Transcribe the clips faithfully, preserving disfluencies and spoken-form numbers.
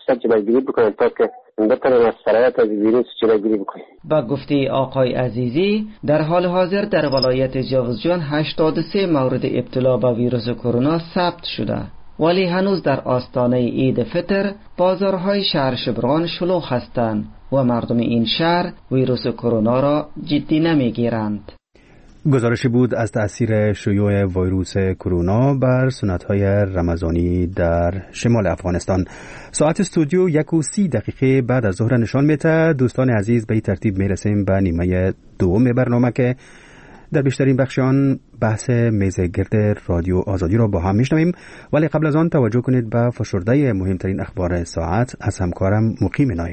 فرصت جلوگیری بکنند تا که بتوانند از سرایت از ویروس جلوگیری بکنند. با گفته آقای عزیزی در حال حاضر در ولایت جوزجان هشتاد و سه مورد ابتلا به ویروس کرونا ثبت شده، ولی هنوز در آستانه عید فطر بازارهای شهر شبرغان شلوغ هستند و مردم این شهر ویروس کرونا را جدی نمیگیرند. گزارشی بود از تأثیر شیوع ویروس کرونا بر سنت‌های رمضانی در شمال افغانستان. ساعت استودیو یک و سی دقیقه بعد از ظهر نشان میده. دوستان عزیز، به این ترتیب میرسیم به نیمه دوم برنامه که در بیشترین بخشان بحث میز گرد رادیو آزادی را با هم میشنویم، ولی قبل از آن توجه کنید به فشرده مهمترین اخبار ساعت از همکارم مقیم نایب.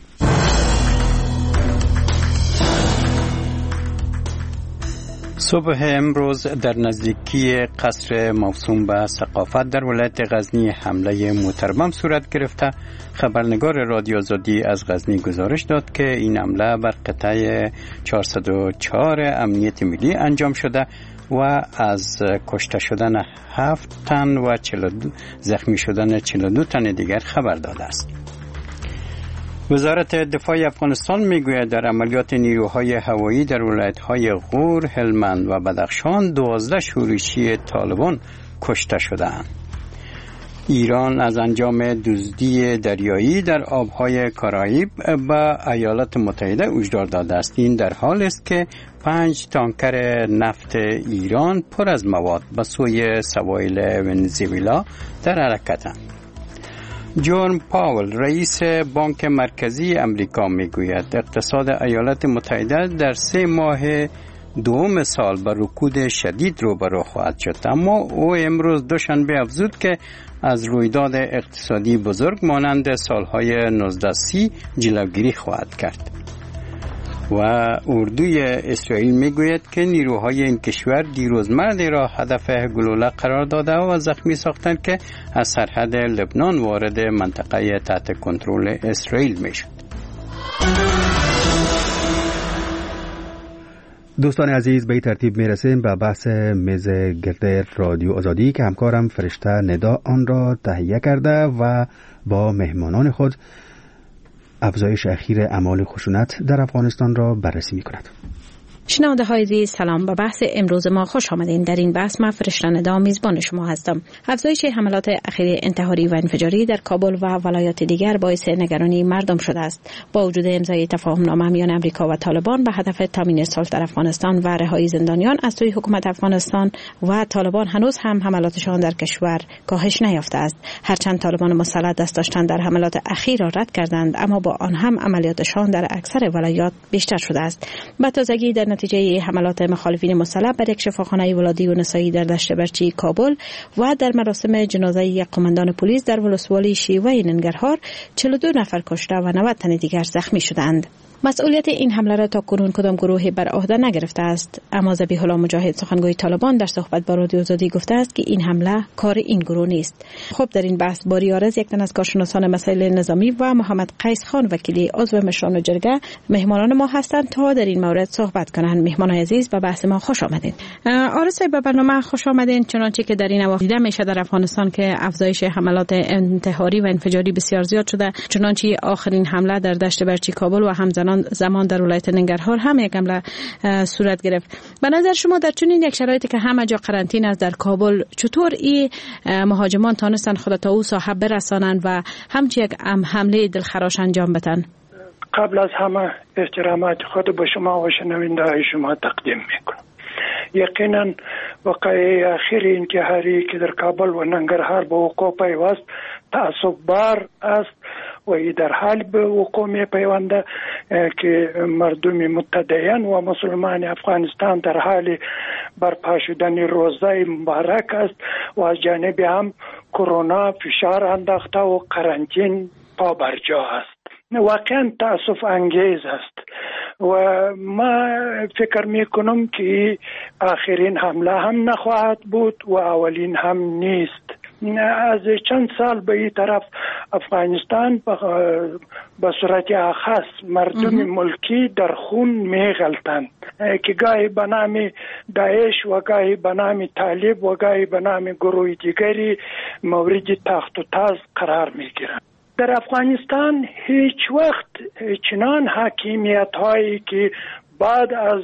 صبح امروز در نزدیکی قصر موسوم به ثقافت در ولایت غزنی حمله موتربم صورت گرفته. خبرنگار رادیو آزادی از غزنی گزارش داد که این حمله بر قطعه چهارصد و چهار امنیت ملی انجام شده و از کشته شدن هفت تن و زخمی شدن چهل و دو تن دیگر خبر داده است. وزارت دفاع افغانستان میگوید در عملیات نیروهای هوایی در ولایت‌های غور، هلمند و بدخشان دوازده شورشی طالبان کشته شدند. ایران از انجام دزدی دریایی در آبهای کارائیب به ایالات متحده هشدار داده است. این در حال است که پنج تانکر نفت ایران پر از مواد به سوی سواحل ونزوئلا در حرکتند. جون پاول رئیس بانک مرکزی امریکا میگوید اقتصاد ایالات متحده در سه ماه دوم سال با رکود شدید روبرو خواهد شد، اما او امروز دوشنبه افزود که از رویداد اقتصادی بزرگ مانند سالهای نوزده سی جلوگیری خواهد کرد. و اردوی اسرائیل میگوید که نیروهای این کشور دیروز مردی را هدف گلوله قرار داده و زخمی ساختند که از سرحد لبنان وارد منطقه تحت کنترل اسرائیل میشد. دوستان عزیز، به این ترتیب میرسیم به بحث میز گرد رادیو آزادی که همکارم فرشته ندا آن را تهیه کرده و با مهمانان خود افزایش اخیر اعمال خشونت در افغانستان را بررسی می‌کند. شنونده های عزیز، سلام. به بحث امروز ما خوش آمدین. در این بحث من فرشته ندا میزبان شما هستم. افزایش حملات اخیر انتحاری و انفجاری در کابل و ولایات دیگر باعث نگرانی مردم شده است. با وجود امضای تفاهم نامه میان امریکا و طالبان به هدف تامین صلح در افغانستان و رهایی زندانیان از سوی حکومت افغانستان و طالبان، هنوز هم حملاتشان در کشور کاهش نیافته است. هرچند طالبان مسلح دست داشتن در حملات اخیر را رد کردند، اما با آن هم عملیاتشان در اکثر ولایات بیشتر شده است. به تازگی در نتیجه حملات مخالفین مسلح بر یک شفاخانه ولادی و نسایی در دشت برچی کابل و در مراسم جنازه یک قماندان پلیس در ولسوالی شیوه ننگرهار چهل و دو نفر کشته و نود تن دیگر زخمی شدند. مسئولیت این حمله را تا کنون کدام گروهی بر عهده نگرفته است، اما ذبیح الله مجاهد سخنگوی طالبان در صحبت با رادیو آزادی گفته است که این حمله کار این گروه نیست. خب در این بحث باری عارض، یک تن از کارشناسان مسائل نظامی، و محمد قیس خان وکیلی عضو مشران جرگه مهمانان ما هستند تا در این مورد صحبت کنند. مهمان عزیز، به بحث ما خوش آمدید. عارض به برنامه خوش آمدین. چنانچه که در این اواخر دیده میشه در افغانستان که افزایش حملات انتحاری و انفجاری بسیار زیاد شده، چنانچه آخرین حمله در دشت برچی کابل و همزمان زمان در ولایت ننگرهار هم یک حمله صورت گرفت. به نظر شما در چنین یک شرایطی که همه جا قرنطینه است در کابل، چطور این مهاجمان تانستن خود تا او ساحه برسانند و همچی یک حمله دلخراش انجام بدن؟ قبل از همه احترامات خود به شما و شنونده های شما تقدیم میکنم. یقینا واقعه اخیر انتحاری که در کابل و ننگرهار به وقوع پیوست تعصب بار است و ای در حال به وقوع می پیونده که مردم متدین و مسلمان افغانستان در حال برپا شدن روزه مبارک است و از جانب هم کرونا فشار انداخته و قرنطین پا برجا است. واقعا تأسف انگیز است و ما فکر می کنم که آخرین حمله هم نخواهد بود و اولین هم نیست. از چند سال به این طرف افغانستان به صورت اخص مردم ملکی در خون می غلطند که گاهی به نام داعش و گاهی به نام طالب و گاهی به نام گروه دیگری مورد تخت و تاز قرار می گیرند. در افغانستان هیچ وقت چنان حاکمیت هایی که بعد از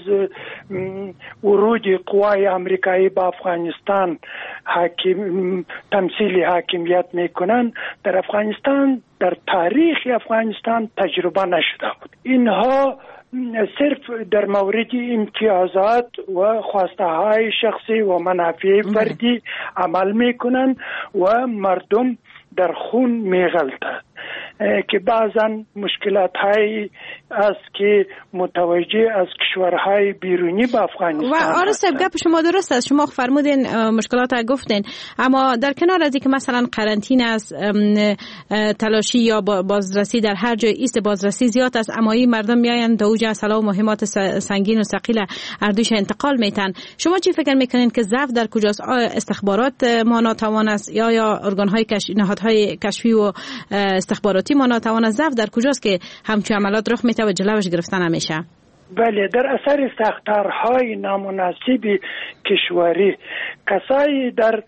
ورود قوای امریکایی به افغانستان حاکم تمثیل حاکمیت میکنن در افغانستان در تاریخ افغانستان تجربه نشده بود. اینها صرف در مورد امتیازات و خواسته های شخصی و منافع فردی عمل میکنن و مردم در خون میغلطند که بعضا مشکلات هایی است که متوجه از کشورهای بیرونی به افغانستان. و آره صاحب گپ شما درست است، شما فرمودین مشکلات ها گفتین، اما در کنار از اینکه مثلا قرنطینه است، تلاشی یا بازرسی در هر جای ایست بازرسی زیاد است، اما این مردم میاین تا اوج اسلحه و مهمات سنگین و ثقیل اردوش انتقال میتن. شما چی فکر میکنین که ضعف در کجاست؟ استخبارات ما ناتوان است یا یا ارگان های کش... نهادهای کشفی و استخباراتی ما ناتوان است؟ ضعف در کجاست که همچین عملات رخ میته و جلوش گرفتن نمیشه؟ بله، در اثر ساختارهای نامناسب کشوری کسایی در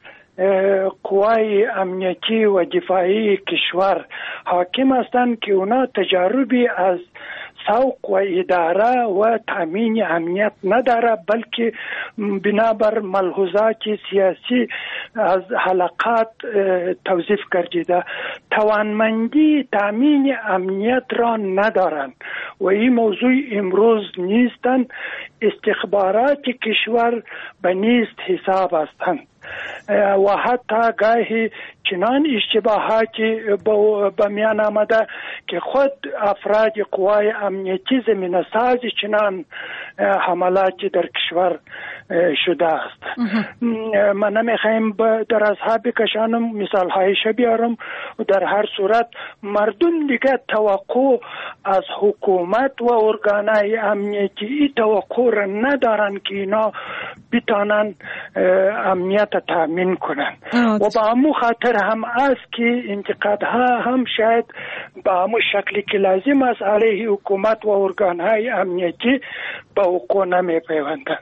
قوای امنیتی و دفاعی کشور حاکم هستند که اونا تجاربی از سوق و اداره و تامین امنیت نداره، بلکه بنابر ملحوظات سیاسی از حلقات توظیف گردیده توانمندی تامین امنیت را ندارند و این موضوع امروز نیستند. استخبارات کشور به نیست حساب هستند و حتی گاهی چنان اشتباهاتی به میان آمده که خود افراد قوای امنیتی زمینه ساز چنان حملاتی در کشور شده است. من نمیخوایم در اصحاب بکشانم، مثال هایش بیارم. در هر صورت مردم دیگه توقع از حکومت و ارگانهای امنیتی توقع را ندارن که اینا بتانن امنیت تامین کنن و با همون خاطر هم است که انتقادها هم شاید با همون شکلی که لازم است علیه حکومت و ارگانهای امنیتی به وقوع نمی پیوندن.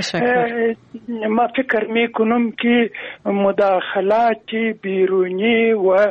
ما فکر می کنم که مداخلات بیرونی و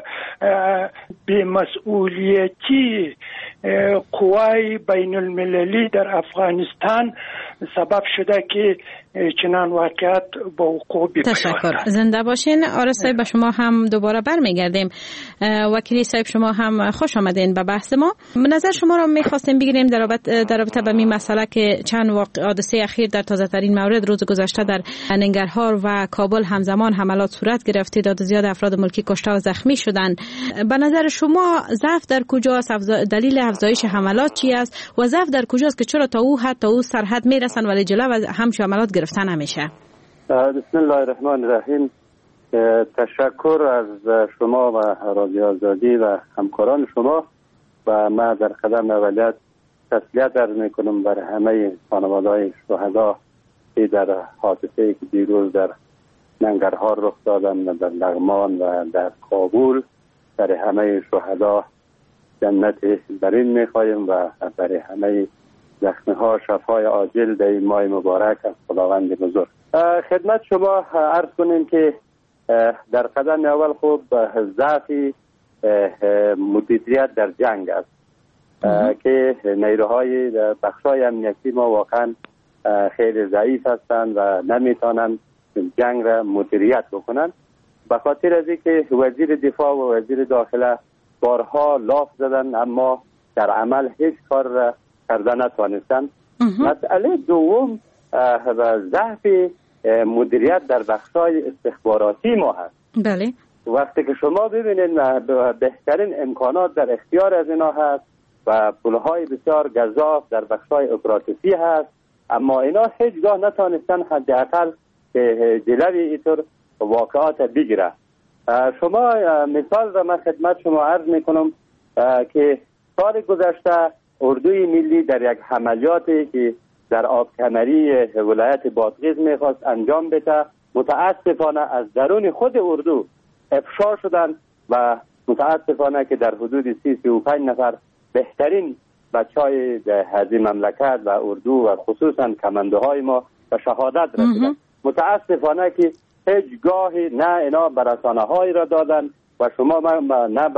بی‌مسئولیتی قوای بین المللی در افغانستان سبب شده که چنان واقعات با وقوع بیفتد. تشکر، زنده باشین. آره صاحب، به شما هم دوباره برمیگردیم. وکیلی صاحب شما هم خوش آمدین به بحث ما. نظر شما را میخواستیم بگیریم در رابطه در رابطه با این مسئله که چند واقع حادثه اخیر در تازه ترین مورد روز گذشته در ننگرهار و کابل همزمان حملات صورت گرفت، تعداد زیاد افراد ملکی کشته و زخمی شدند. به نظر شما ضعف در کجاست؟ دلیل افزایش حملات چی است و ضعف در کجاست که چرا تا او حتی او سرحد میرسن ولی جلو همچین حملات گرفتن نمیشه؟ بسم الله الرحمن الرحیم. تشکر از شما و رادیو آزادی و همکاران شما و ما در قدم اولیت تسلیت عرض میکنم بر همه خانواده‌های شهدا که در حادثه‌ای که دیروز در ننگرهار رخ دادن و در لغمان و در کابل، در همه شهدا جنت برین میخوایم و برای همه زخمی ها شفای عاجل در این ماه مبارک از خداوند بزرگ. خدمت شما عرض کنیم که در قدم اول خوب ضعف مدیریت در جنگ است که نیروهای بخشای امنیتی ما واقعا خیلی ضعیف هستند و نمیتونن جنگ را مدیریت بکنن، به خاطر از اینکه وزیر دفاع و وزیر داخله بارها لاف زدن اما در عمل هیچ کار را کردن نتوانستند. مسئله دوم ضعف مدیریت در بخشای استخباراتی ما هست. بله. وقتی که شما ببینید بهترین امکانات در اختیار از اینا هست و پولهای بسیار گزاف در بخشای اپراتیفی هست، اما اینا هیچگاه نتوانستن حداقل جلوی اینطور واقعات بگیره. شما مثال را من خدمت شما عرض میکنم که سال گذشته اردوی ملی در یک عملیاتی که در آبکمری ولایت بادغیس میخواست انجام بده، متاسفانه از درون خود اردو افشا شدن و متاسفانه که در حدود سی سی و پنج نفر بهترین بچهای هذه مملکت و اردو و خصوصا کماندوهای ما به شهادت رسیدن. متاسفانه که هیچ گاهی نه اینا به رسانه هایی را دادن و شما نه به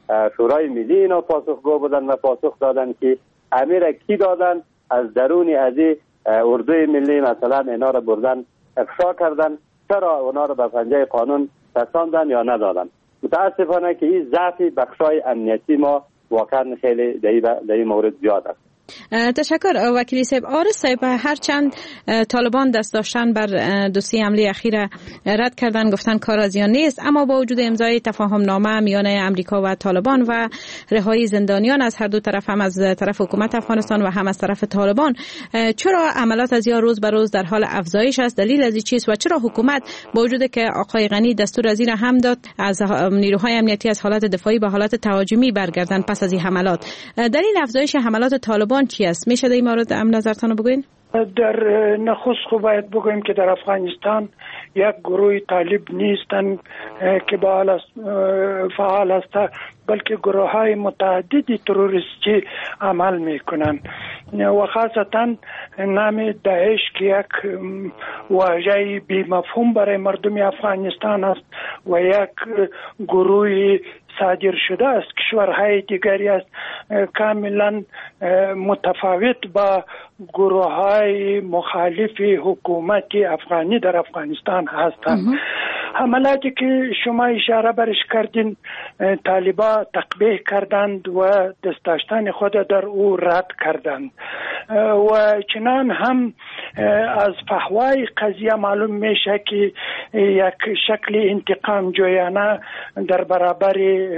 شورای ملی اینا پاسخگو بودن و پاسخ دادن که امیر کی دادن از درون از اردوی ملی مثلا اینا را بردن افشا کردن، چرا اونا را به پنجه قانون رساندن یا ندادن. متاسفانه که این ضعف بخشای امنیتی ما واقعا خیلی در این مورد زیاد است. تشکر وکیل صاحب. آرس صاحب، هرچند طالبان دست داشتن بر دوسیه حمله اخیر رد کردن، گفتن کار از آن نیست، اما با وجود امضای تفاهم نامه میان امریکا و طالبان و رهایی زندانیان از هر دو طرف، هم از طرف حکومت افغانستان و هم از طرف طالبان، چرا عملیات از یا روز به روز در حال افزایش است؟ دلیل از این چیست و چرا حکومت با وجود که آقای غنی دستور از این هم داد از نیروهای امنیتی از حالت دفاعی به حالت تهاجمی برگردن پس از این حملات، دلیل افزایش حملات طالبان چی است؟ میشه در این مورد هم نظرتان بگوین؟ در نخست خو باید بگویم که در افغانستان یک گروه طالب نیستن که فعال است، بلکه گروه های متعددی تروریستی عمل میکنن و خاصتا نام داعش که یک واژه بی مفهوم برای مردم افغانستان است و یک گروه صادر شده است کشورهای دیگری است، کاملا متفاوت با گروه های مخالف حکومت افغانی در افغانستان هستند. حملاتی که شما اشاره برش کردین طالبا تقبیح کردند و دست داشتن خود در او رد کردند و چنان هم از فحوای قضیه معلوم میشه که یک شکل انتقام جویانه در برابر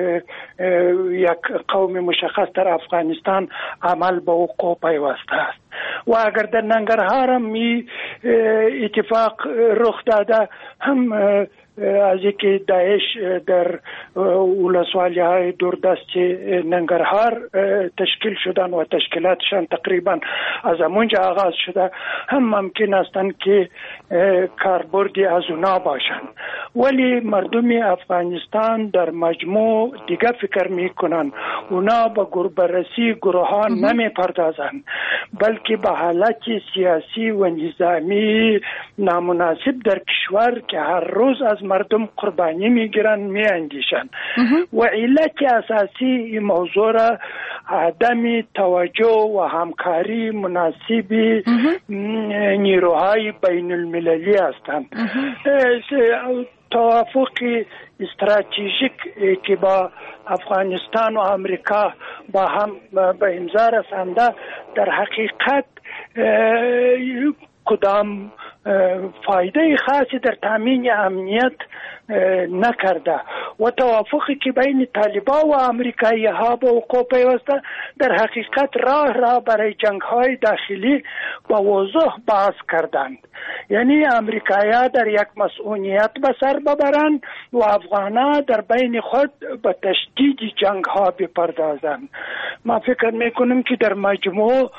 یک قوم مشخص در افغانستان عمل به وقوع پیوسته است و اگر در ننگرهار هم می اتفاق رخ داده، هم از اینکه داعش در ولسوالی های دوردست ننگرهار تشکیل شدن و تشکیلاتشان تقریبا از همونجا آغاز شده، هم ممکن استند که کاربردی از اونا باشند، ولی مردم افغانستان در مجموع دیگه فکر میکنن، اونا با بررسی گروهان نمی پردازن، بلکه به حالت سیاسی و نظامی نامناسب در کشور که هر روز از مردم قربانی میگیرن میاندیشن و علت اساسی این موضوع را عدم توجه و همکاری مناسب نیروهای بین المللی هستند. توافق استراتژیک که با افغانستان و امریکا با هم به امضا رسانده در حقیقت کدام فایده خاصی در تامین امنیت نکرده و توافقی که بین طالبان و امریکایی ها به وقوع پیوسته در حقیقت راه را برای جنگ های داخلی با وضوح باز کردند. یعنی امریکایی ها در یک مسئولیت به سر ببرند و افغانان در بین خود به تشدید جنگ ها بپردازند. ما فکر میکنم که در مجموع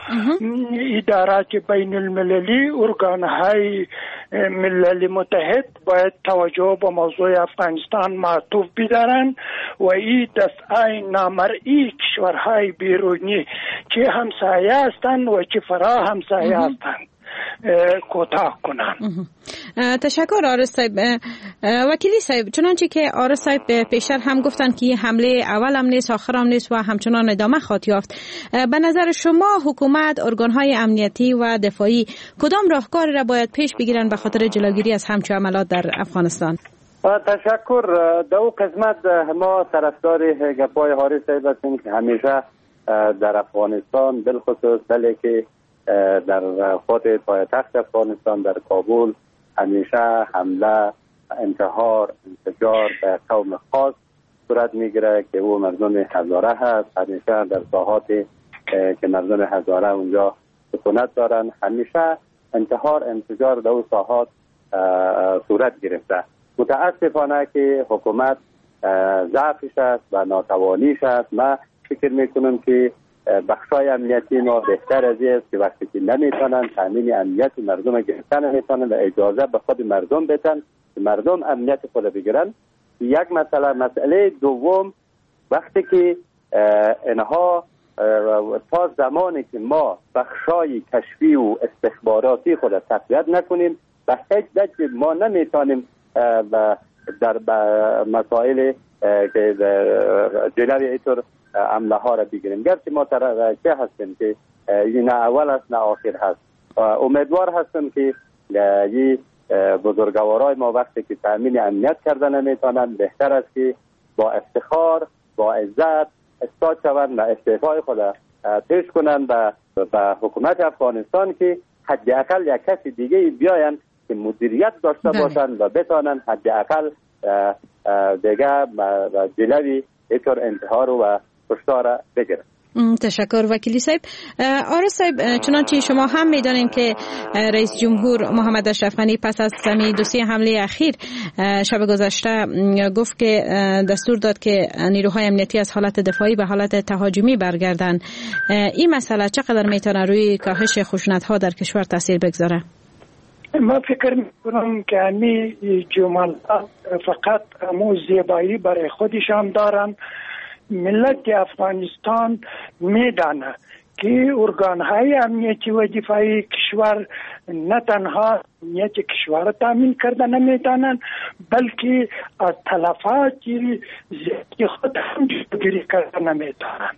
ادارات بین المللی، ارگان های ملل متحد باید توجه به موضوع افغانستان معطوف بدارند و این دستای نامرئی کشورهای بیرونی که همسایه هستند و که فرا همسایه هستند کوتاه کنند. تشکر آرس صاحب. وکیلی صاحب، چنانچه که آرس صاحب پیشتر هم گفتن که حمله اول هم نیست آخر هم نیست و همچنان ادامه خواهد یافت، به نظر شما حکومت، ارگانهای امنیتی و دفاعی کدام راهکار را باید پیش بگیرن به خاطر جلوگیری از همچون عملات در افغانستان؟ تشکر. در او قسمت ما طرفدار گپای آرس صاحب هستیم که همیشه در افغانستان بالخصوص دلی که در خود پایتخت افغانستان در کابل همیشه حمله، انتحار، انفجار به قوم خاص صورت میگیره که او مردم هزاره هست. همیشه در ساحاتی که مردم هزاره اونجا سکونت دارن همیشه انتحار، انفجار در او ساحات صورت گرفته. متاسفانه که حکومت ضعفش است و ناتوانیش است. من فکر میکنم که بخشای امنیتی ما بهتر از است که وقتی که نمیتونن تامین امنیت مردم گرفتن نمیتونن و اجازه به خود مردم بدن که مردم امنیت خود بگیرن. یک مسئله مسئله دوم، وقتی که اینها تا زمانی که ما بخشای کشفی و استخباراتی خود تقویت نکنیم به هیچ وجه ما نمیتونیم در مسائل که جلوی اینطور عمله ها را بگیریم. گرچه ما چه هستیم که این نه اول است نه آخر هست. امیدوار هستم که این بزرگوارای ما وقتی که تامین امنیت کرده نمیتونن، بهتر است که با افتخار با عزت استاد شوند و استعفای خود پیش کنند به حکومت افغانستان که حداقل یک کسی دیگه بیاین که مدیریت داشته باشند و بتوانند حداقل دیگه جلوی اینطور انتحار و کشتار بگیرند. تشکر وکیلی صاحب. آرز صاحب، چنانچه شما هم میدانین که رئیس جمهور محمد اشرف غنی پس از سمی دو سه حمله اخیر شب گذشته گفت که دستور داد که نیروهای امنیتی از حالت دفاعی به حالت تهاجمی برگردن. این مسئله چقدر میتونه روی کاهش خشونت‌ها در کشور تاثیر بگذاره؟ ما فکر میکنم که همین جملات فقط امو زیبایی برای خودشان دارن. ملت افغانستان میدانه که ارگانهای امنیتی و دفاعی کشور نه تنها امنیت کشور را تامین کرده نمیتونن، بلکه از تلفات زیادی خود هم جلوگیری کرده نمیتونن.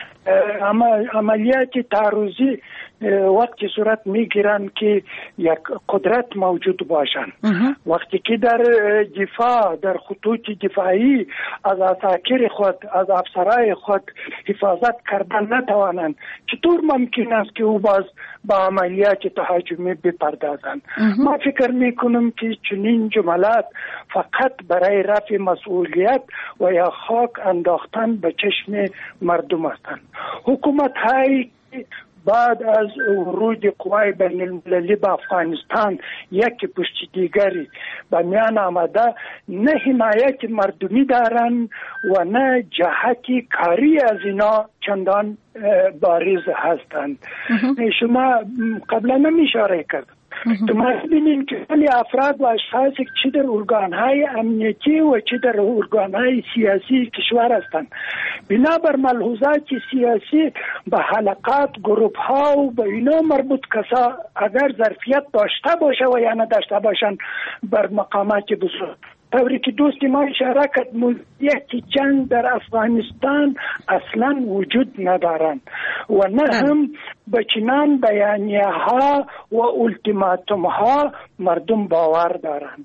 عملیات تعرضی وقتی صورت میگیرن که یک قدرت موجود باشن. وقتی که در دفاع در خطوط دفاعی از عساکر خود از افسرای خود حفاظت کردن نتوانند، چطور ممکن است که او باز با عملیات تهاجمی بپردازند؟ ما فکر میکنم که چنین جملات فقط برای رفع مسئولیت و یا خاک انداختن به چشم مردم هستند. حکومت های بعد از ورود قوای بین المللی به افغانستان یک پشت دیگری به میان آمده، نه حمایت مردمی دارند و نه جهت کاری از اینا چندان بارز هستند. شما قبلا هم اشاره کرد تو ما ببینیم که خیلی افراد و اشخاص چه در ارگانهای امنیتی و چه در ارگانهای سیاسی کشور هستند، بنابر ملحوظات سیاسی به حلقات گروپ ها و به اینا مربوط کسا اگر ظرفیت داشته باشه و یا نداشته باشن بر مقامات بزرگ، طوری که دوست ما اشاره کرد مدیریت جنگ در افغانستان اصلا وجود ندارند و نه هم به چنان بیانیه ها و التیماتوم ها مردم باور دارند.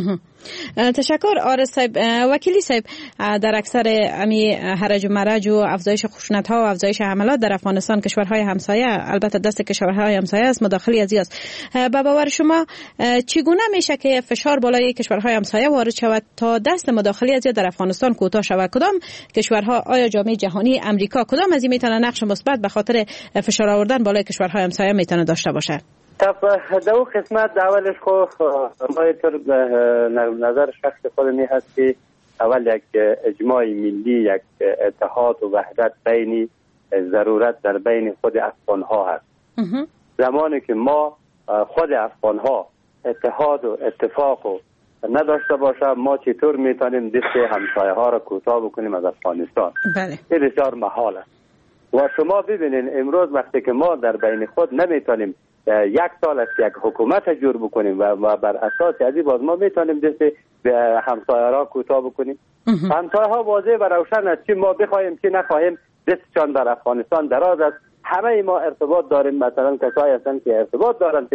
تشکر آرز صاحب. وکیلی صاحب، در اکثر امی هرج و مرج و افزایش خشونت ها و افزایش حملات در افغانستان کشورهای همسایه، البته دست کشورهای همسایه است، مداخله از است. به باور شما چگونه میشه که فشار بالای کشورهای همسایه وارد شود تا دست مداخله از در افغانستان کوتاه شود؟ کدام کشورها، آیا جامعه جهانی، امریکا، کدام از این میتونه نقش مثبت به خاطر فشار آوردن بالای کشورهای همسایه میتونه داشته باشه؟ طب دو قسمت اولش خو ما اینطور نظر شخص خود می هست که اول یک اجماع ملی، یک اتحاد و وحدت بینی ضرورت در بین خود افغان ها هست. زمانی که ما خود افغان ها اتحاد و اتفاق و نداشته باشه، ما چطور میتونیم دست همسایه ها را کوتاه بکنیم از افغانستان؟ بله. این بسیار محال است. و شما ببینید امروز وقتی که ما در بین خود نمیتونیم یک سال است یک حکومت جور بکنیم و بر اساس ازی باز ما میتونیم دست همسایه را کوتاه بکنیم. همسایه ها واضح و روشن است که ما بخواهیم که نخواهیم دستشان در افغانستان دراز است. همه ما ارتباط داریم، مثلا کسایی هستند که ارتباط دارند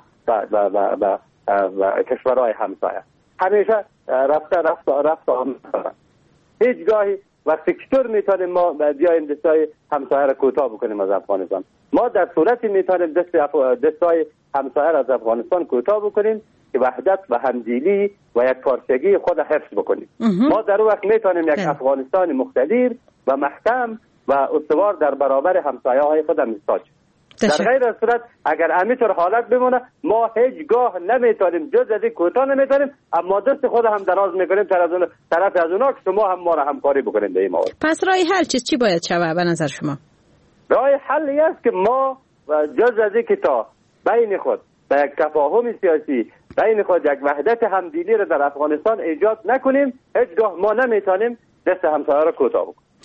با کشورهای همسایه، همیشه رفته رفته رفته آمده. هیچ گاهی وقتی چطور میتونیم ما بیایم دستای همسایه را کوتاه بکنیم از افغانستان؟ ما در صورتی میتونیم دست دستای همسایه را از افغانستان کوتاه بکنیم که وحدت و همدلی و یک پارچگی خود حفظ بکنیم. ما در وقت میتونیم یک افغانستان مقتدر و محکم و استوار در برابر همسایه های خود ایستاد. در غیر از صورت اگر همینطور حالت بمونه، ما هیچ گاه نمیتونیم جز از این کوتاه نمیتونیم، اما دست خود هم دراز میکنیم طرف از اونا که شما هم ما را همکاری بکنید به این مورد. پس راه حل چیز چی باید شود به نظر شما؟ راه حل است که ما جز از این که تا بین خود به یک تفاهم سیاسی بین خود یک وحدت همدلی را در افغانستان ایجاد نکنیم، هیچ گاه ما نمیتونیم دست همسایه را کوتاه بکنیم.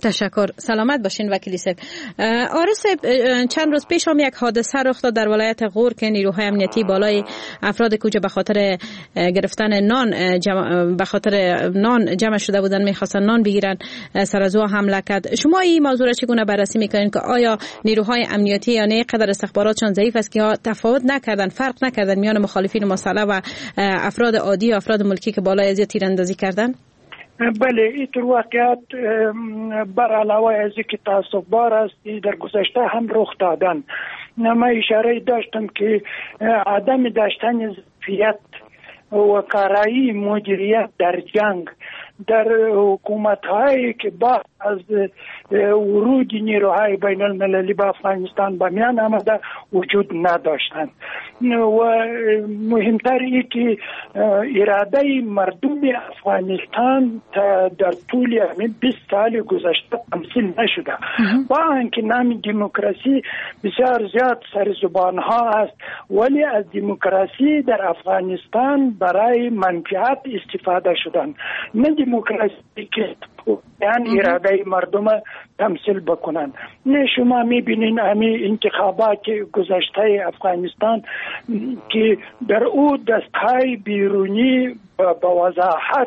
تشکر. سلامت باشین وکیل صاحب. آرس صاحب، چند روز پیش هم یک حادثه رخ داد در ولایت غور که نیروهای امنیتی بالای افراد کوچه به خاطر گرفتن نان جمع به خاطر نان جمع شده بودن، میخواستن نان بگیرن، سر از او حمله کرد. شما این موضوع را چگونه بررسی میکنین که آیا نیروهای امنیتی یا نه قدر استخباراتشان ضعیف است که تفاوت نکردن، فرق نکردن میان مخالفین مسلح و افراد عادی و افراد ملکی که بالای از تیراندازی کردن؟ بله، این در واقعیت بر علاوه از اینکه تعصب بار است در گذشته هم رخ دادن. من اشاره داشتم که عدم داشتن ظرفیت و کارایی مدیریت در جنگ در حکومت‌هایی که با از ورود نیروهای بین المللی به افغانستان به میان آمده وجود نداشتند و مهمتر این که اراده مردم افغانستان در طول بیست سال گذشته تمثیل نشده. با اینکه نام دموکراسی بسیار زیاد سر زبان ها است، ولی از دموکراسی در افغانستان برای منفعت استفاده شدن، نه دموکراسی که یعنی اراده مردم تمثیل بکنن. نه شما میبینین همین انتخابات گذشته افغانستان که در او دستهای بیرونی با وضاحت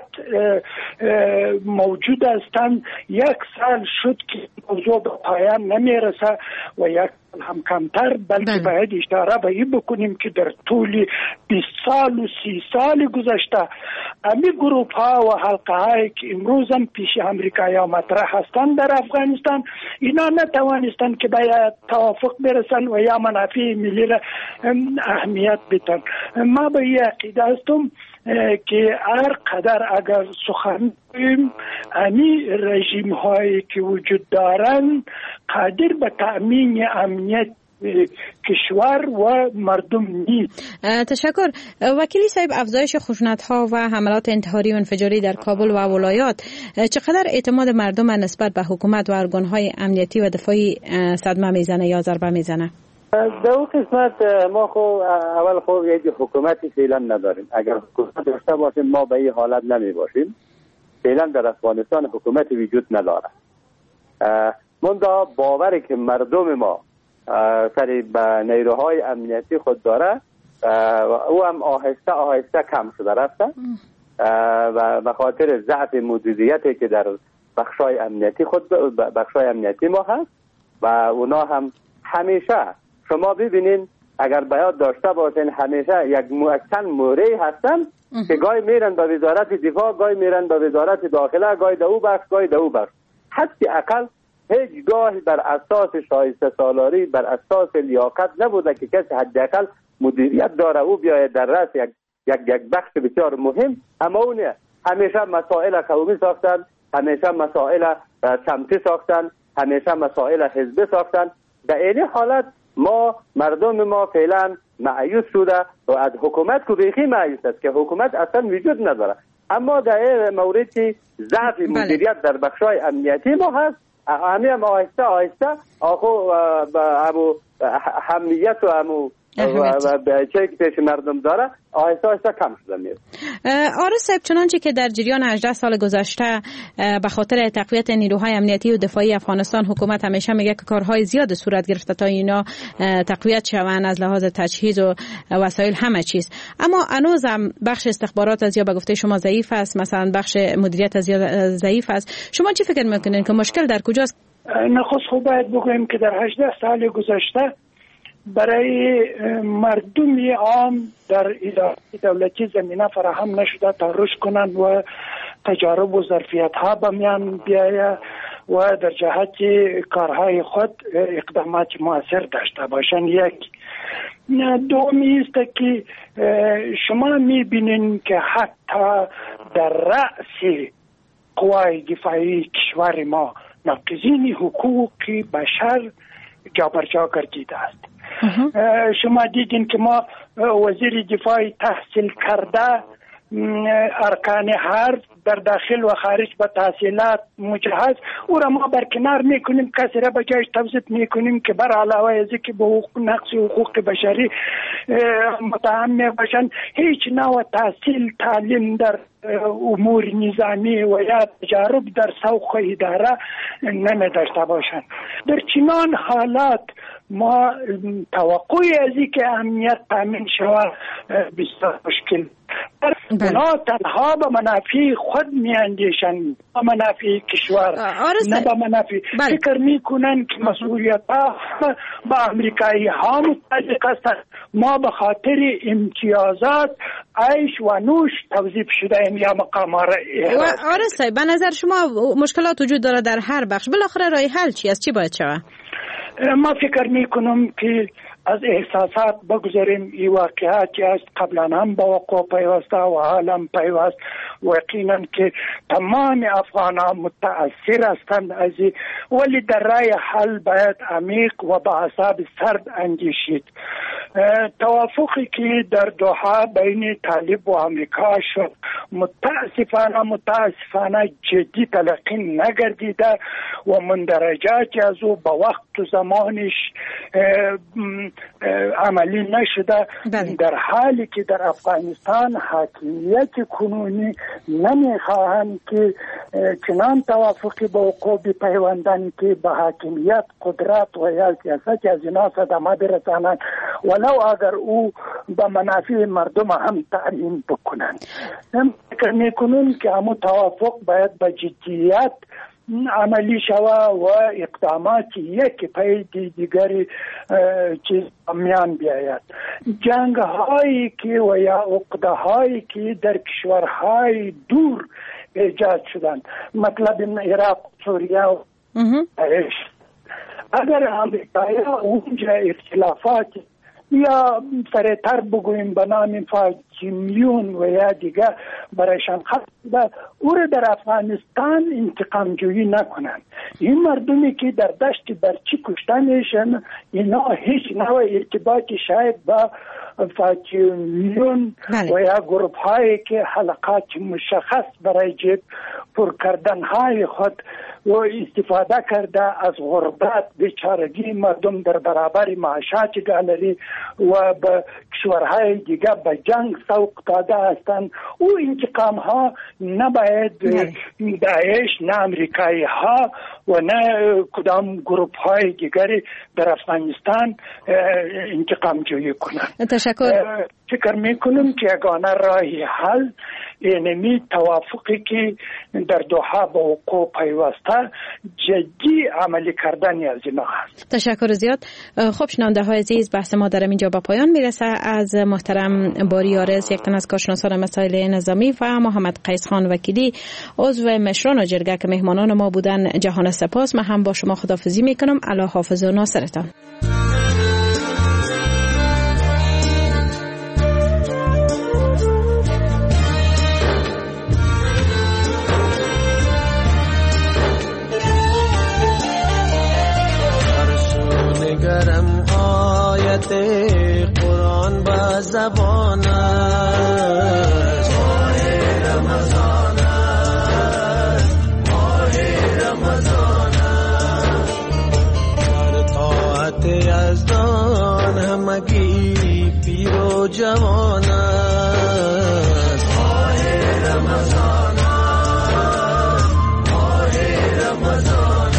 موجود هستند. یک سال شد که موضوع به پایان نمیرسه و یک هم کمتر، بلکه باید اشاره به این بکنیم که در طول بیست سال و سی سال گذشته امی گروپ ها و حلقه هایی که امروز هم پیش امریکایی ها مطرح هستند در افغانستان، اینا نتوانستند که باید توافق برسن و یا منافع ملی را اهمیت بدن. ما به این عقیده هستم که هر قدر اگر سخن بگوییم امی رژیم هایی که وجود دارند قادر به تأمین امنیت کشور و مردم نیست. تشکر. وکیلی صاحب، افزایش خشونت ها و حملات انتحاری و انفجاری در کابل و ولایات چقدر اعتماد مردم نسبت به حکومت و ارگان های امنیتی و دفاعی صدمه میزنه یا ضربه میزنه؟ در اون قسمت ما خو اول خو یک حکومتی فعلا نداریم. اگر حکومت داشته باشیم ما به این حالت نمی باشیم. فعلا در افغانستان حکومتی وجود نداره. منتها باوری که مردم ما سری به نیروهای امنیتی خود داره او هم آهسته آهسته کم شده رفته و به خاطر ضعف مدیریتی که در بخشای امنیتی خود بخشای امنیتی ما هست و اونا هم همیشه شما ببینین اگر بیاد داشته باشین همیشه یک چند موردی هستن که گاهی میرن به وزارت دفاع، گاهی میرن به وزارت داخله، گاهی در او بخش، گاهی در او بخش. حتی اقل هیچ گاهی بر اساس شایسته سالاری، بر اساس لیاقت نبوده که کسی حداقل مدیریت داره او بیاید در رأس یک یک یک بخش بسیار مهم. اما اونه همیشه مسائل قومی ساختن، همیشه مسائل سمتی ساختن، همیشه مسائل حزبی ساختن. در این حالت ما مردم ما فعلا مایوس شده و از حکومت کو بیخی مایوس است که حکومت اصلا وجود نداره. اما در این مورد که ضعف مدیریت در بخشای امنیتی ما هست، همه هم آهسته آهسته آخو ابو حمیت و امو و چه که پیش مردم داره آهسته آهسته کم شده میره. آرس صاحب، چنانچه که در جریان هجده سال گذشته به خاطر تقویت نیروهای امنیتی و دفاعی افغانستان حکومت همیشه میگه که کارهای زیاد صورت گرفته تا اینا تقویت شوند از لحاظ تجهیز و وسایل همه چیز، اما هنوز هم بخش استخبارات از یا به گفته شما ضعیف است، مثلا بخش مدیریت از یا ضعیف است. شما چی فکر میکنین که مشکل در کجاست؟ نخست خوب باید بگویم که در هجده سال گذشته برای مردم عام در اداره دولتی زمینه فراهم نشده تا رشد کنند و تجارب و ظرفیت ها به میان بیاید و در جهت کارهای خود اقدامات مؤثر داشته باشند. یک دومی است که شما میبینین که حتی در رأس قوای دفاعی کشور ما ناقضین حقوق بشر جابرجا گردیده است. شما دیدین که ما وزیر دفاع تحصیل کرده ارکان هر در داخل و خارج به تحصیلات مجهز او را ما برکنار میکنیم، کسی را به جایش توظیف میکنیم که بر علاوه از که به حقوق نقض حقوق بشری متهم میباشند هیچ نوع تحصیل تعلیم در امور نظامی و یا تجارب در سوق اداره نمی داشته باشند. در چنان حالات ما توقعی از اینکه امنیت تامین شود بسیار مشکل. اونا تنها به منافع خود میاندیشند، به منافع کشور نه به منافع. فکر میکنن که مسئولیت ها با امریکایی ها متعلق است. ما به خاطر امتیازات عیش و نوش توظیف شده ایم یا مقام ها را احراز. آره صاحب، به نظر شما مشکلات وجود داره در هر بخش، بالاخره راه حل چی است؟ چی باید شود؟ ما فکر میکنم که از احساسات بگذاریم. این واقعاتی است قبلا هم با وقوع پیوسته و حالا پیوست و یقینا که تمام افغان ها متاثر هستند از این، ولی در راه حل باید عمیق و با اعصاب سرد اندیشید. توافقی که در دوحه بین طالب و امریکا شد متاسفانه متاسفانه جدی تلقی نگردیده و مندرجاتی از او با وقت و زمانش عملی نشده. در حالی که در افغانستان حاکمیت کنونی نمیخواهند که چنان توافقی با وقوع بپیوندند که به حاکمیت قدرت و یا سیاست از اینا صدمه برسانند ولو اگر او به منافع مردم هم تعیین بکنند. فکر میکنم که همون توافق باید به جدیت عملی شود و اقدامات یک پای دیگری چیز میان بیاید. جنگ هایی که و یا عقده هایی که در کشورهای دور ایجاد شدند، مطلب عراق، سوریه و داعش، اگر امریکایی اونجا اختلافات یا سریعتر بگویم به نام فاجیمیون و یا دیگه برایشان خواهد او را در افغانستان انتقام جویی نکنند. این مردمی که در دشت برچی کشته میشن اینا هیچ نوع ارتباطی شاید با فاجیمیون و یا گروپ هایی که حلقات مشخص برای جیب پر کردن های خود و استفاده کرده از غربت بیچارگی مردم در برابر معاشات گالری و به کشورهای دیگه به جنگ سوق داده هستند. او انتقام ها نباید داعش نه امریکایی ها و نه کدام گروپ های دیگری در افغانستان انتقام جویی کنند. تشکر. فکر میکنم که یگانه راهی حل اینمی توافقی که در دوحه با وقوع پیوسته جدی عملی کردن از اینا هست. تشکر زیاد. خب شنونده های عزیز، بحث ما در اینجا با پایان میرسه. از محترم باری آرز، یک تن از کارشناسان مسائل نظامی، و محمد قیس خان وکیلی، عضو مشران جرگه که مهمانان ما بودن، جهان سپاس. من هم با شما خداحافظی میکنم. الله حافظ و ناصرتان. گرم آیت قرآن با زبان است، ماه رمضان است، ماه رمضان است، در طاعت یزدان همگی پیر و جوان است، ماه رمضان است، ماه رمضان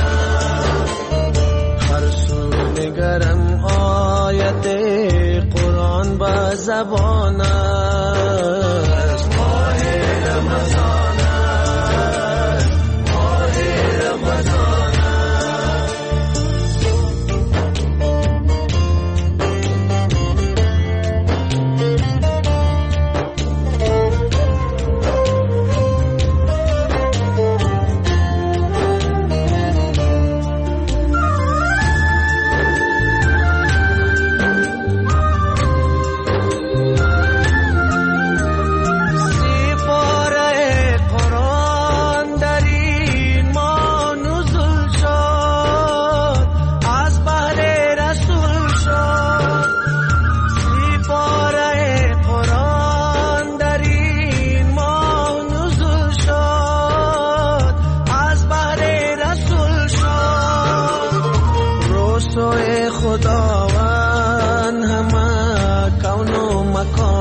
گرم آیت قرآن با زبان است، ماه رمضان است، ماه رمضان خداوند همه کون و مکان